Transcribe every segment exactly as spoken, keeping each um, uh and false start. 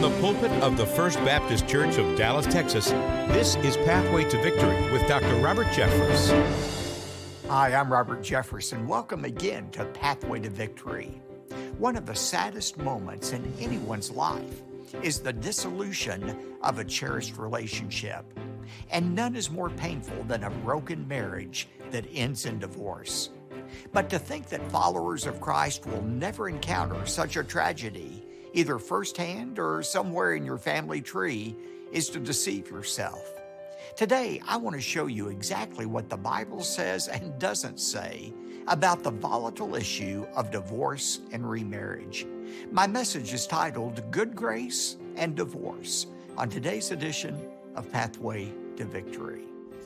the pulpit of the First Baptist Church of Dallas, Texas, this is Pathway to Victory with Doctor Robert Jeffress. Hi, I'm Robert Jeffress, and welcome again to Pathway to Victory. One of the saddest moments in anyone's life is the dissolution of a cherished relationship. And none is more painful than a broken marriage that ends in divorce. But to think that followers of Christ will never encounter such a tragedy, either firsthand or somewhere in your family tree, is to deceive yourself. Today, I want to show you exactly what the Bible says and doesn't say about the volatile issue of divorce and remarriage. My message is titled Good Grace and Divorce on today's edition of Pathway to Victory.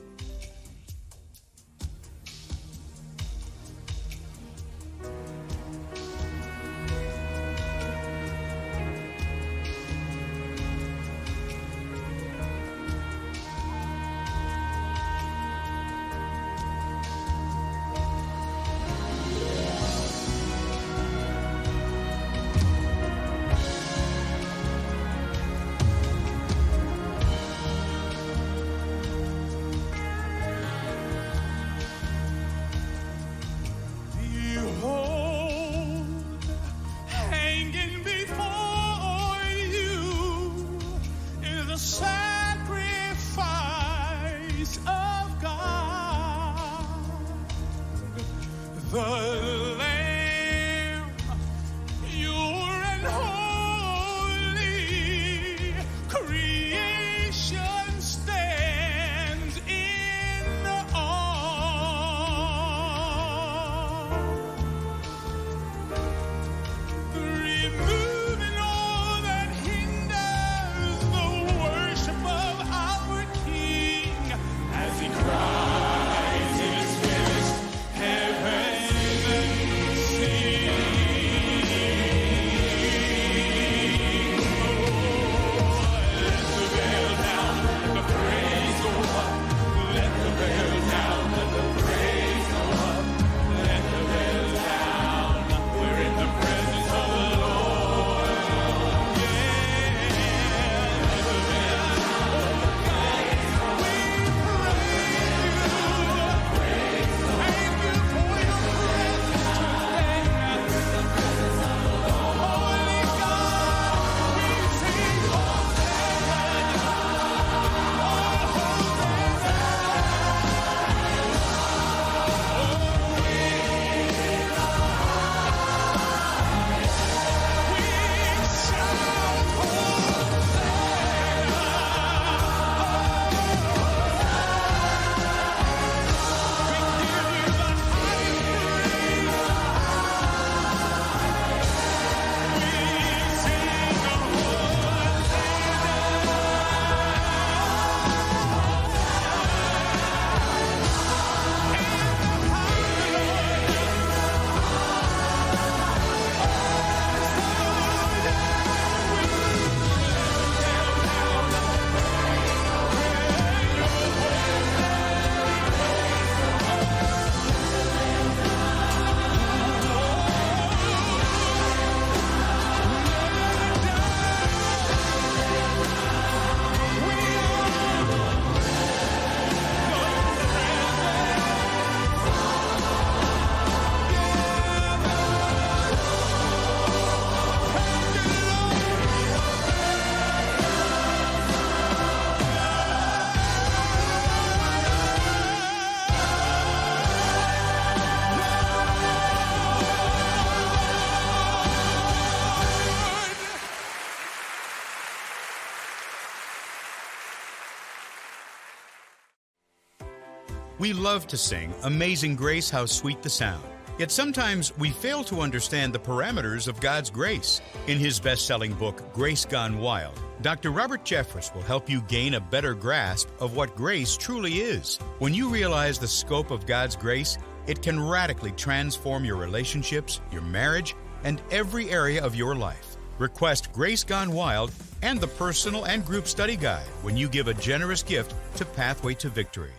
We love to sing Amazing Grace, How Sweet the Sound. Yet sometimes we fail to understand the parameters of God's grace. In his best-selling book, Grace Gone Wild, Doctor Robert Jeffress will help you gain a better grasp of what grace truly is. When you realize the scope of God's grace, it can radically transform your relationships, your marriage, and every area of your life. Request Grace Gone Wild and the personal and group study guide when you give a generous gift to Pathway to Victory.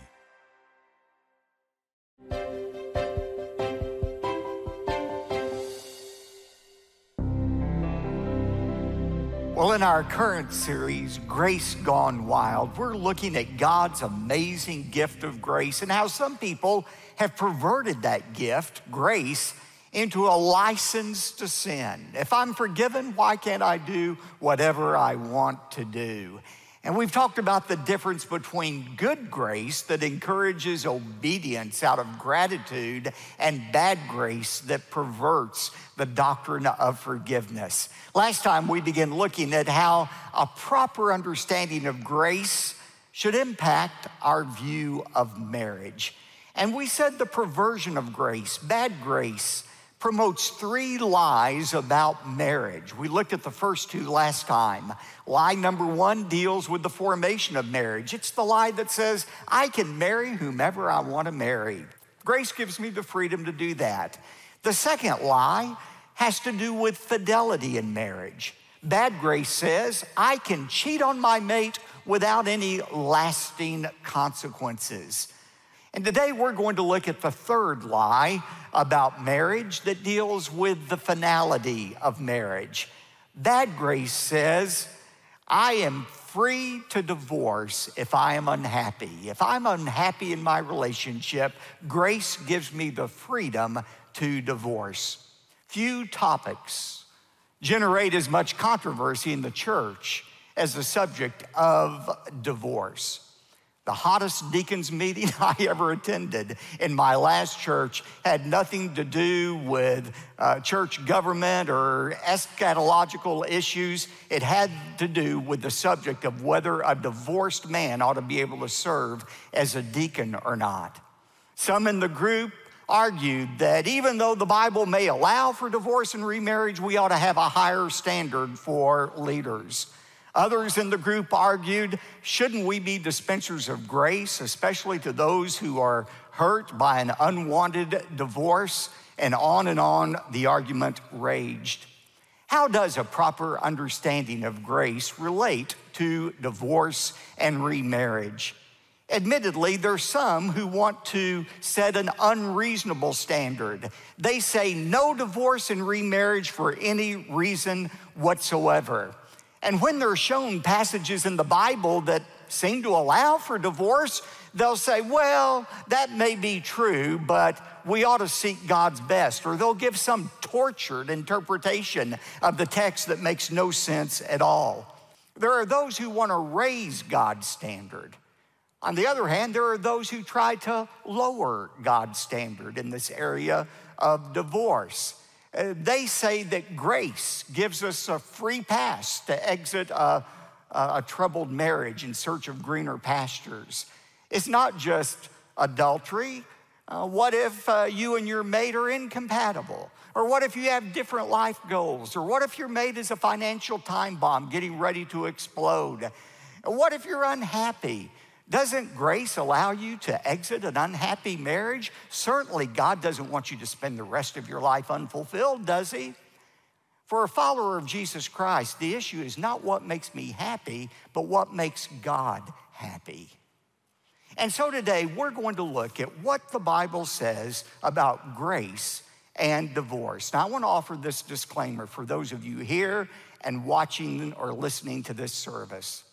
Well, in our current series, Grace Gone Wild, we're looking at God's amazing gift of grace and how some people have perverted that gift, grace, into a license to sin. If I'm forgiven, why can't I do whatever I want to do? And we've talked about the difference between good grace that encourages obedience out of gratitude and bad grace that perverts the doctrine of forgiveness. Last time we began looking at how a proper understanding of grace should impact our view of marriage. And we said the perversion of grace, bad grace, promotes three lies about marriage. We looked at the first two last time. Lie number one deals with the formation of marriage. It's the lie that says, I can marry whomever I want to marry. Grace gives me the freedom to do that. The second lie has to do with fidelity in marriage. Bad grace says, I can cheat on my mate without any lasting consequences. And today we're going to look at the third lie about marriage that deals with the finality of marriage. Bad grace says, I am free to divorce if I am unhappy. If I'm unhappy in my relationship, grace gives me the freedom to divorce. Few topics generate as much controversy in the church as the subject of divorce. The hottest deacons meeting I ever attended in my last church had nothing to do with uh, church government or eschatological issues. It had to do with the subject of whether a divorced man ought to be able to serve as a deacon or not. Some in the group argued that even though the Bible may allow for divorce and remarriage, we ought to have a higher standard for leaders. Others in the group argued, shouldn't we be dispensers of grace, especially to those who are hurt by an unwanted divorce? And on and on the argument raged. How does a proper understanding of grace relate to divorce and remarriage? Admittedly, there's some who want to set an unreasonable standard. They say no divorce and remarriage for any reason whatsoever. And when they're shown passages in the Bible that seem to allow for divorce, they'll say, well, that may be true, but we ought to seek God's best. Or they'll give some tortured interpretation of the text that makes no sense at all. There are those who want to raise God's standard. On the other hand, there are those who try to lower God's standard in this area of divorce. Uh, they say that grace gives us a free pass to exit a, a, a troubled marriage in search of greener pastures. It's not just adultery. Uh, what if uh, you and your mate are incompatible? Or what if you have different life goals? Or what if your mate is a financial time bomb getting ready to explode? What if you're unhappy? Doesn't grace allow you to exit an unhappy marriage? Certainly, God doesn't want you to spend the rest of your life unfulfilled, does he? For a follower of Jesus Christ, the issue is not what makes me happy, but what makes God happy. And so today, we're going to look at what the Bible says about grace and divorce. Now, I want to offer this disclaimer for those of you here and watching or listening to this service.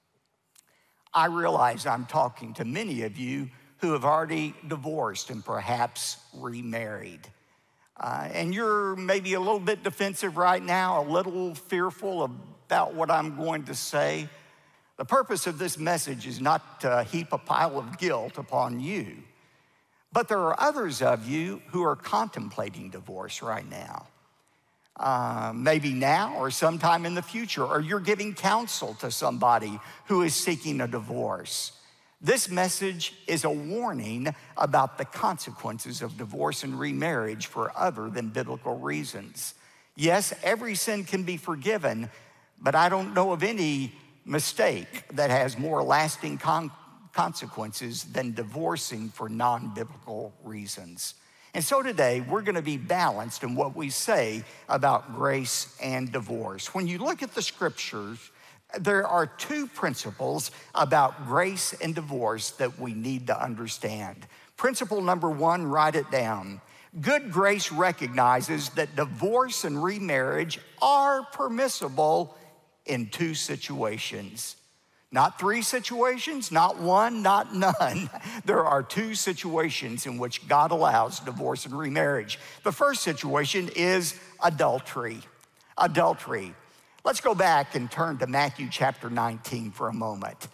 I realize I'm talking to many of you who have already divorced and perhaps remarried. Uh, and you're maybe a little bit defensive right now, a little fearful about what I'm going to say. The purpose of this message is not to heap a pile of guilt upon you, but there are others of you who are contemplating divorce right now. Uh, maybe now or sometime in the future, or you're giving counsel to somebody who is seeking a divorce. This message is a warning about the consequences of divorce and remarriage for other than biblical reasons. Yes, every sin can be forgiven, but I don't know of any mistake that has more lasting con- consequences than divorcing for non-biblical reasons. And so today, we're going to be balanced in what we say about grace and divorce. When you look at the scriptures, there are two principles about grace and divorce that we need to understand. Principle number one, write it down. Good grace recognizes that divorce and remarriage are permissible in two situations. Not three situations, not one, not none. There are two situations in which God allows divorce and remarriage. The first situation is adultery. Adultery. Let's go back and turn to Matthew chapter nineteen for a moment.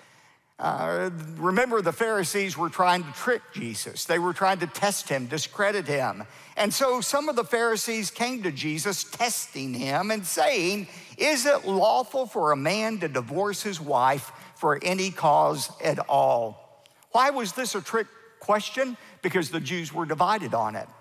Uh, remember, the Pharisees were trying to trick Jesus. They were trying to test him, discredit him. And so some of the Pharisees came to Jesus, testing him and saying, "Is it lawful for a man to divorce his wife for any cause at all?" Why was this a trick question? Because the Jews were divided on it.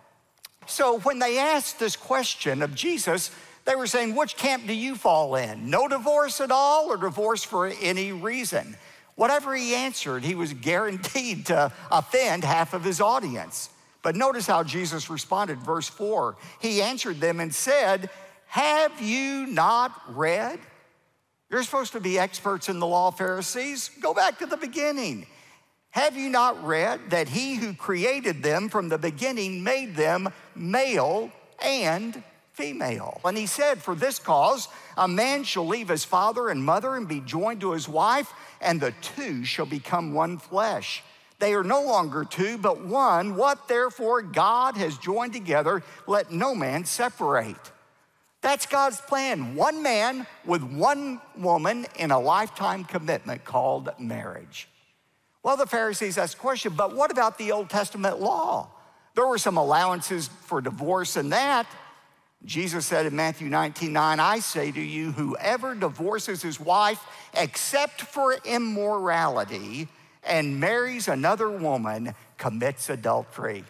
So when they asked this question of Jesus, they were saying, which camp do you fall in? No divorce at all, or divorce for any reason? Whatever he answered, he was guaranteed to offend half of his audience. But notice how Jesus responded, verse four. He answered them and said, "Have you not read?" You're supposed to be experts in the law, Pharisees. Go back to the beginning. "Have you not read that he who created them from the beginning made them male and female? And he said, for this cause, a man shall leave his father and mother and be joined to his wife, and the two shall become one flesh. They are no longer two, but one. What therefore God has joined together, let no man separate." That's God's plan. One man with one woman in a lifetime commitment called marriage. Well, the Pharisees asked the question, but what about the Old Testament law? There were some allowances for divorce in that. Jesus said in Matthew nineteen nine, "I say to you, whoever divorces his wife except for immorality and marries another woman commits adultery."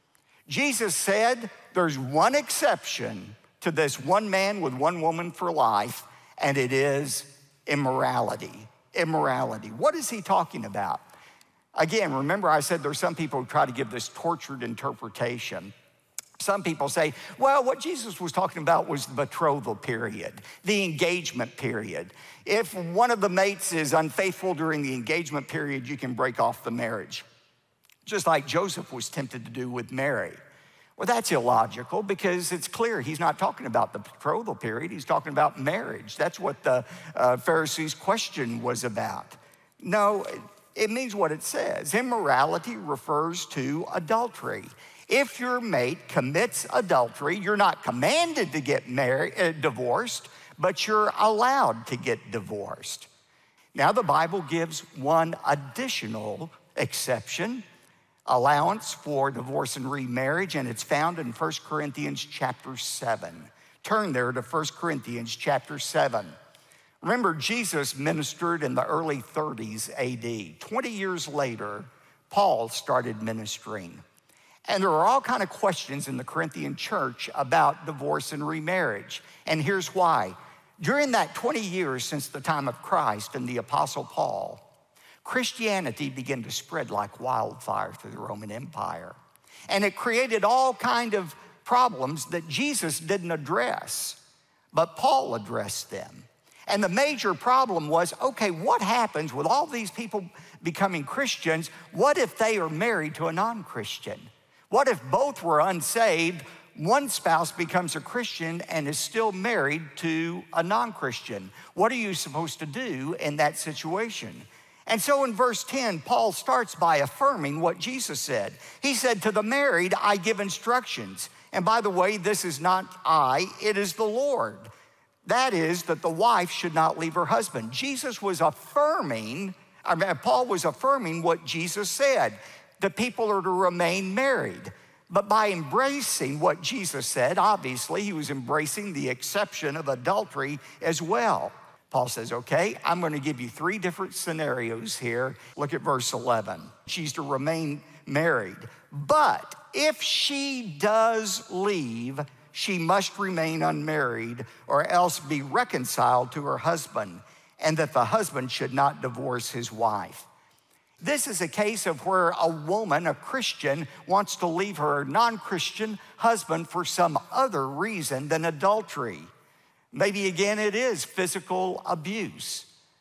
Jesus said there's one exception to this one man with one woman for life, and it is immorality. Immorality. What is he talking about? Again, remember I said there's some people who try to give this tortured interpretation. Some people say, well, what Jesus was talking about was the betrothal period, the engagement period. If one of the mates is unfaithful during the engagement period, you can break off the marriage, just like Joseph was tempted to do with Mary. Well, that's illogical because it's clear he's not talking about the betrothal period. He's talking about marriage. That's what the uh, Pharisees' question was about. No, it means what it says. Immorality refers to adultery. If your mate commits adultery, you're not commanded to get married, uh, divorced, but you're allowed to get divorced. Now, the Bible gives one additional exception, allowance for divorce and remarriage, and it's found in First Corinthians chapter seven. Turn there to First Corinthians chapter seven. Remember, Jesus ministered in the early thirties A D. twenty years later, Paul started ministering. And there are all kinds of questions in the Corinthian church about divorce and remarriage. And here's why. During that twenty years since the time of Christ and the Apostle Paul, Christianity began to spread like wildfire through the Roman Empire. And it created all kinds of problems that Jesus didn't address, but Paul addressed them. And the major problem was, okay, what happens with all these people becoming Christians? What if they are married to a non-Christian? What if both were unsaved, one spouse becomes a Christian and is still married to a non-Christian? What are you supposed to do in that situation? And so in verse ten, Paul starts by affirming what Jesus said. He said, to the married, I give instructions. And by the way, this is not I, it is the Lord. That is, that the wife should not leave her husband. Jesus was affirming, I mean, Paul was affirming what Jesus said. The people are to remain married. But by embracing what Jesus said, obviously he was embracing the exception of adultery as well. Paul says, okay, I'm going to give you three different scenarios here. Look at verse eleven. She's to remain married. But if she does leave, she must remain unmarried or else be reconciled to her husband, and that the husband should not divorce his wife. This is a case of where a woman, a Christian, wants to leave her non-Christian husband for some other reason than adultery. Maybe again it is physical abuse.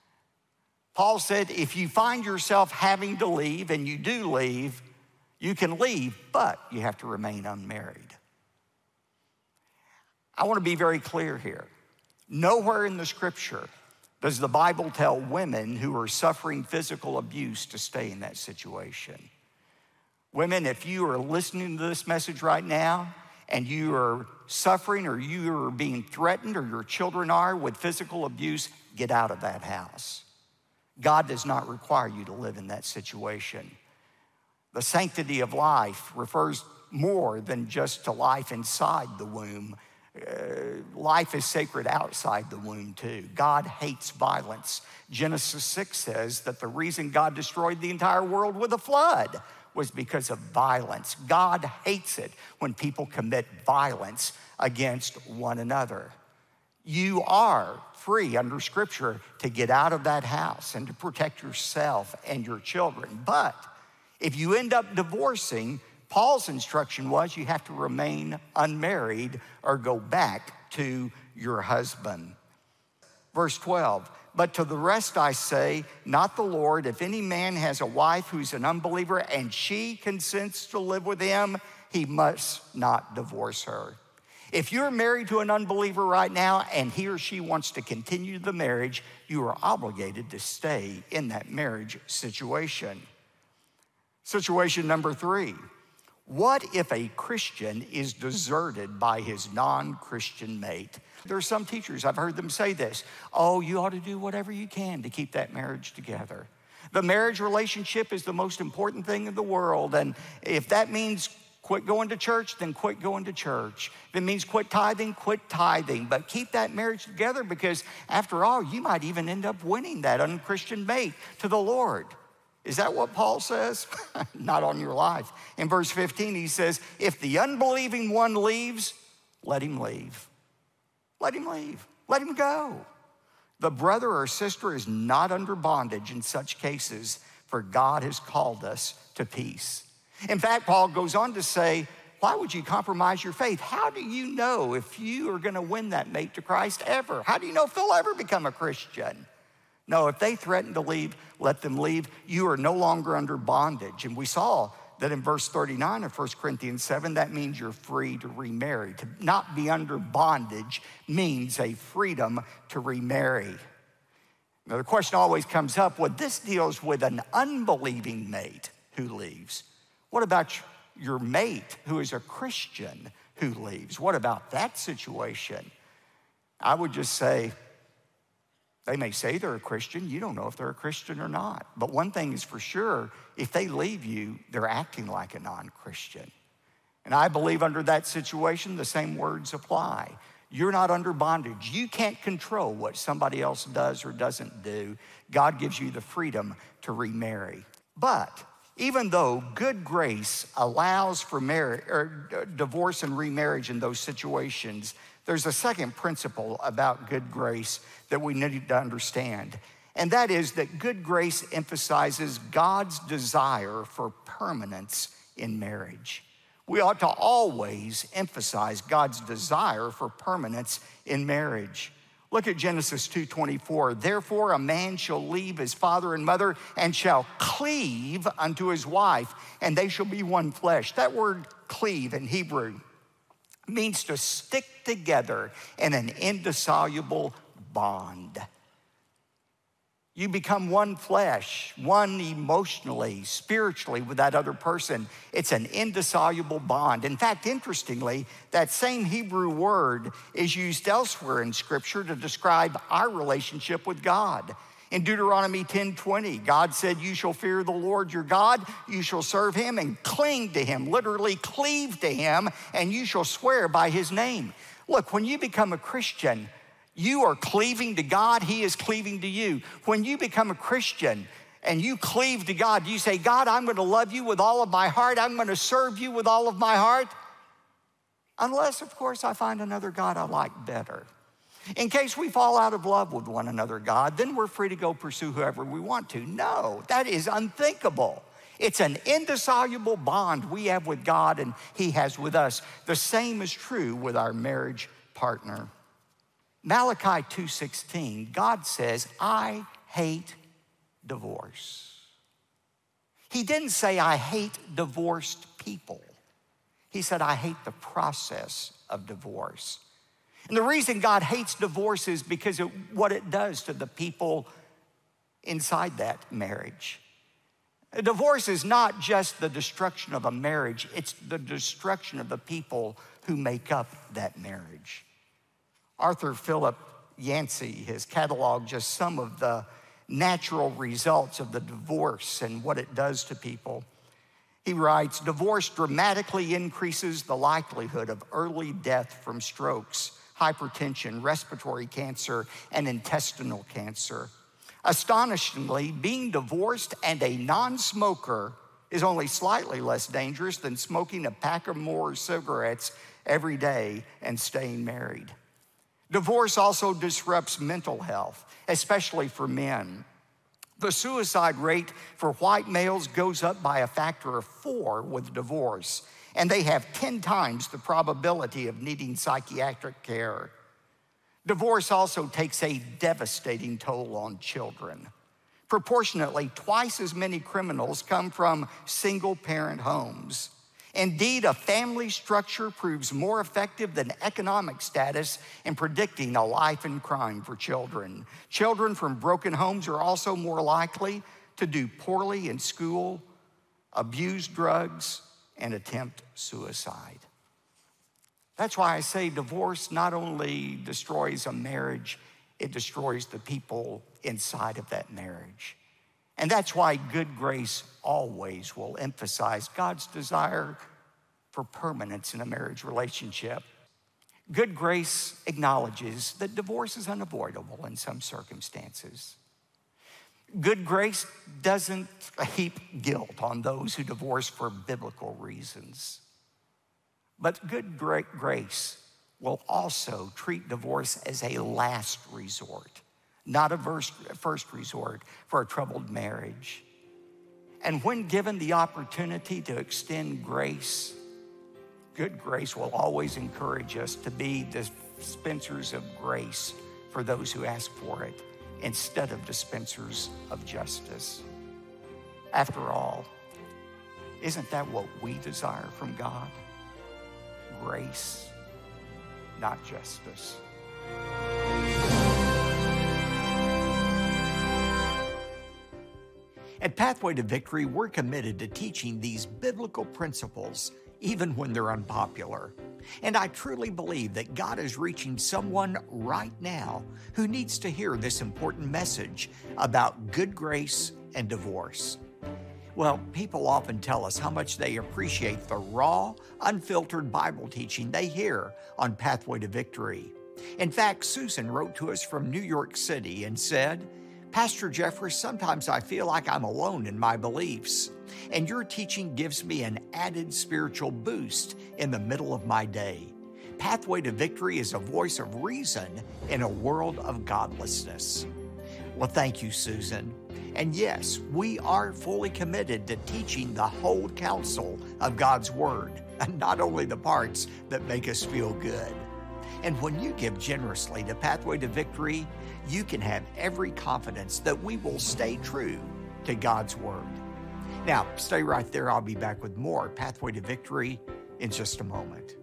Paul said, if you find yourself having to leave, and you do leave, you can leave, but you have to remain unmarried. I want to be very clear here. Nowhere in the scripture Does the Bible tell women who are suffering physical abuse to stay in that situation? Women, if you are listening to this message right now and you are suffering or you are being threatened or your children are with physical abuse, get out of that house. God does not require you to live in that situation. The sanctity of life refers more than just to life inside the womb. Uh, life is sacred outside the womb too. God hates violence. Genesis six says that the reason God destroyed the entire world with a flood was because of violence. God hates it when people commit violence against one another. You are free under Scripture to get out of that house and to protect yourself and your children. But if you end up divorcing, Paul's instruction was you have to remain unmarried or go back to your husband. Verse twelve, but to the rest I say, not the Lord, if any man has a wife who's an unbeliever and she consents to live with him, he must not divorce her. If you're married to an unbeliever right now and he or she wants to continue the marriage, you are obligated to stay in that marriage situation. Situation number three. What if a Christian is deserted by his non-Christian mate? There are some teachers, I've heard them say this, oh, you ought to do whatever you can to keep that marriage together. The marriage relationship is the most important thing in the world, and if that means quit going to church, then quit going to church. If it means quit tithing, quit tithing, but keep that marriage together because after all, you might even end up winning that unchristian mate to the Lord. Is that what Paul says? Not on your life. In verse fifteen, he says, if the unbelieving one leaves, let him leave. Let him leave. Let him go. The brother or sister is not under bondage in such cases, for God has called us to peace. In fact, Paul goes on to say, why would you compromise your faith? How do you know if you are going to win that mate to Christ ever? How do you know if they'll ever become a Christian? No, if they threaten to leave, let them leave. You are no longer under bondage. And we saw that in verse thirty-nine of First Corinthians seven, that means you're free to remarry. To not be under bondage means a freedom to remarry. Now the question always comes up, well, this deals with an unbelieving mate who leaves. What about your mate who is a Christian who leaves? What about that situation? I would just say, they may say they're a Christian. You don't know if they're a Christian or not. But one thing is for sure, if they leave you, they're acting like a non-Christian. And I believe under that situation, the same words apply. You're not under bondage. You can't control what somebody else does or doesn't do. God gives you the freedom to remarry. But even though good grace allows for marriage, or divorce and remarriage in those situations, there's a second principle about good grace that we need to understand, and that is that good grace emphasizes God's desire for permanence in marriage. We ought to always emphasize God's desire for permanence in marriage. Look at Genesis two twenty-four. Therefore, a man shall leave his father and mother and shall cleave unto his wife, and they shall be one flesh. That word cleave in Hebrew means to stick together in an indissoluble bond. You become one flesh, one emotionally, spiritually with that other person. It's an indissoluble bond. In fact, interestingly, that same Hebrew word is used elsewhere in Scripture to describe our relationship with God. In Deuteronomy ten twenty, God said, you shall fear the Lord your God, you shall serve him and cling to him, literally cleave to him, and you shall swear by his name. Look, when you become a Christian, you are cleaving to God, he is cleaving to you. When you become a Christian and you cleave to God, you say, God, I'm going to love you with all of my heart, I'm going to serve you with all of my heart, unless, of course, I find another God I like better. In case we fall out of love with one another, God, then we're free to go pursue whoever we want to. No, that is unthinkable. It's an indissoluble bond we have with God and he has with us. The same is true with our marriage partner. Malachi two sixteen, God says, I hate divorce. He didn't say, I hate divorced people. He said, I hate the process of divorce. And the reason God hates divorce is because of what it does to the people inside that marriage. A divorce is not just the destruction of a marriage, it's the destruction of the people who make up that marriage. Arthur Philip Yancey has cataloged just some of the natural results of the divorce and what it does to people. He writes, divorce dramatically increases the likelihood of early death from strokes, hypertension, respiratory cancer, and intestinal cancer. Astonishingly, being divorced and a non-smoker is only slightly less dangerous than smoking a pack or more cigarettes every day and staying married. Divorce also disrupts mental health, especially for men. The suicide rate for white males goes up by a factor of four with divorce, and they have ten times the probability of needing psychiatric care. Divorce also takes a devastating toll on children. Proportionately, twice as many criminals come from single-parent homes. Indeed, a family structure proves more effective than economic status in predicting a life in crime for children. Children from broken homes are also more likely to do poorly in school, abuse drugs, and attempt suicide. That's why I say divorce not only destroys a marriage, it destroys the people inside of that marriage. And that's why Good Grace always will emphasize God's desire for permanence in a marriage relationship. Good Grace acknowledges that divorce is unavoidable in some circumstances. Good Grace doesn't heap guilt on those who divorce for biblical reasons. But Good Grace will also treat divorce as a last resort, not a first resort for a troubled marriage. And when given the opportunity to extend grace, Good Grace will always encourage us to be dispensers of grace for those who ask for it, instead of dispensers of justice. After all, isn't that what we desire from God? Grace, not justice. At Pathway to Victory, we're committed to teaching these biblical principles even when they're unpopular. And I truly believe that God is reaching someone right now who needs to hear this important message about good grace and divorce. Well, people often tell us how much they appreciate the raw, unfiltered Bible teaching they hear on Pathway to Victory. In fact, Susan wrote to us from New York City and said, Pastor Jeffress, sometimes I feel like I'm alone in my beliefs, and your teaching gives me an added spiritual boost in the middle of my day. Pathway to Victory is a voice of reason in a world of godlessness. Well, thank you, Susan. And yes, we are fully committed to teaching the whole counsel of God's Word, and not only the parts that make us feel good. And when you give generously to Pathway to Victory, you can have every confidence that we will stay true to God's Word. Now, stay right there. I'll be back with more Pathway to Victory in just a moment.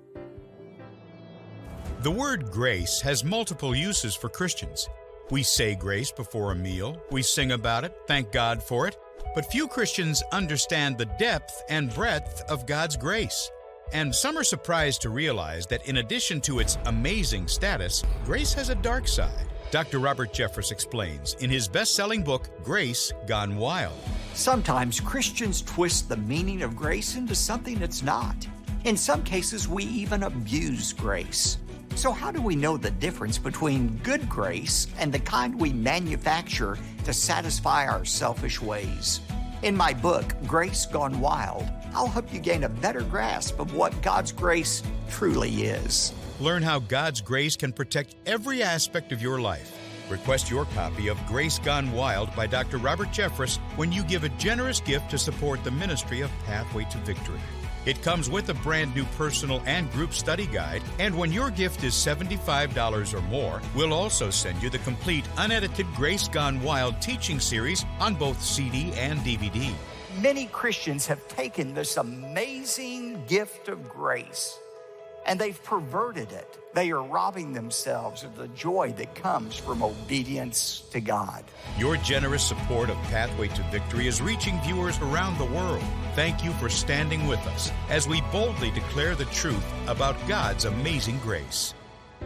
The word grace has multiple uses for Christians. We say grace before a meal, we sing about it, thank God for it, but few Christians understand the depth and breadth of God's grace. And some are surprised to realize that in addition to its amazing status, grace has a dark side. Doctor Robert Jeffress explains in his best-selling book, Grace Gone Wild. Sometimes Christians twist the meaning of grace into something it's not. In some cases, we even abuse grace. So how do we know the difference between good grace and the kind we manufacture to satisfy our selfish ways? In my book, Grace Gone Wild, I'll help you gain a better grasp of what God's grace truly is. Learn how God's grace can protect every aspect of your life. Request your copy of Grace Gone Wild by Doctor Robert Jeffress when you give a generous gift to support the ministry of Pathway to Victory. It comes with a brand new personal and group study guide, and when your gift is seventy-five dollars or more, we'll also send you the complete unedited Grace Gone Wild teaching series on both C D and D V D. Many Christians have taken this amazing gift of grace and they've perverted it. They are robbing themselves of the joy that comes from obedience to God. Your generous support of Pathway to Victory is reaching viewers around the world. Thank you for standing with us as we boldly declare the truth about God's amazing grace.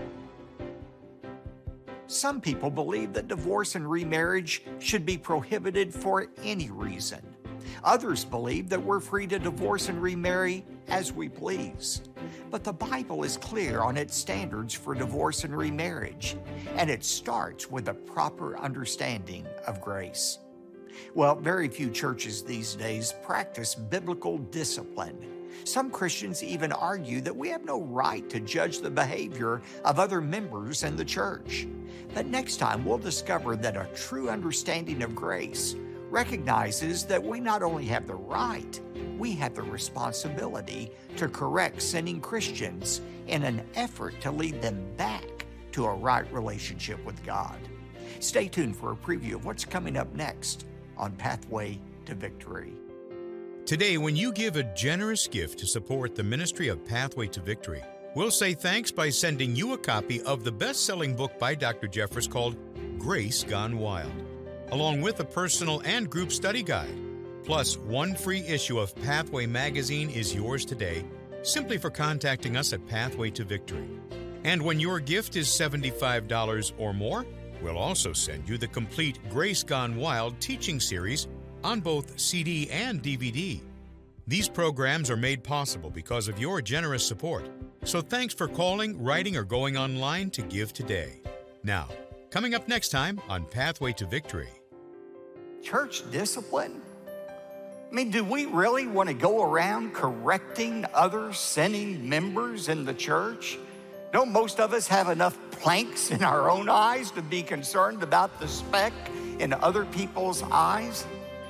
Some people believe that divorce and remarriage should be prohibited for any reason. Others believe that we're free to divorce and remarry as we please. But the Bible is clear on its standards for divorce and remarriage, and it starts with a proper understanding of grace. Well, very few churches these days practice biblical discipline. Some Christians even argue that we have no right to judge the behavior of other members in the church. But next time, we'll discover that a true understanding of grace recognizes that we not only have the right, we have the responsibility to correct sinning Christians in an effort to lead them back to a right relationship with God. Stay tuned for a preview of what's coming up next on Pathway to Victory. Today, when you give a generous gift to support the ministry of Pathway to Victory, we'll say thanks by sending you a copy of the best-selling book by Doctor Jeffress called Grace Gone Wild, along with a personal and group study guide. Plus, one free issue of Pathway magazine is yours today, simply for contacting us at Pathway to Victory. And when your gift is seventy-five dollars or more, we'll also send you the complete Grace Gone Wild teaching series on both C D and D V D. These programs are made possible because of your generous support. So thanks for calling, writing, or going online to give today. Now, coming up next time on Pathway to Victory. Church discipline? I mean, do we really want to go around correcting other sinning members in the church? Don't most of us have enough planks in our own eyes to be concerned about the speck in other people's eyes?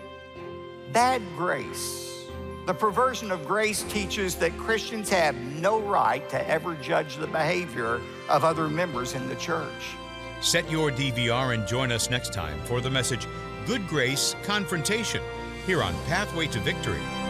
Bad grace. The perversion of grace teaches that Christians have no right to ever judge the behavior of other members in the church. Set your D V R and join us next time for the message, Good Grace Confrontation, here on Pathway to Victory.